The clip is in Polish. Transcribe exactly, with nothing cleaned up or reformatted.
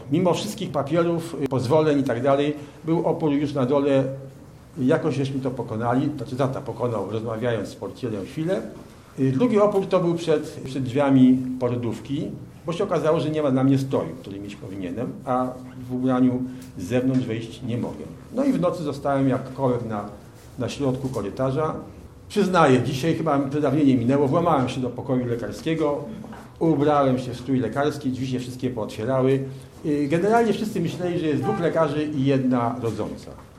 Mimo wszystkich papierów, pozwoleń i tak dalej, był opór już na dole. Jakoś żeśmy to pokonali, znaczy tata pokonał, rozmawiając z portierem chwilę. Drugi opór to był przed, przed drzwiami porodówki, bo się okazało, że nie ma dla mnie stroju, który mieć powinienem, a w ubraniu z zewnątrz wejść nie mogę. No i w nocy zostałem jak kołek na, na środku korytarza. Przyznaję, dzisiaj chyba przedawnienie minęło, włamałem się do pokoju lekarskiego, ubrałem się w strój lekarski, drzwi się wszystkie pootwierały. Generalnie wszyscy myśleli, że jest dwóch lekarzy i jedna rodząca.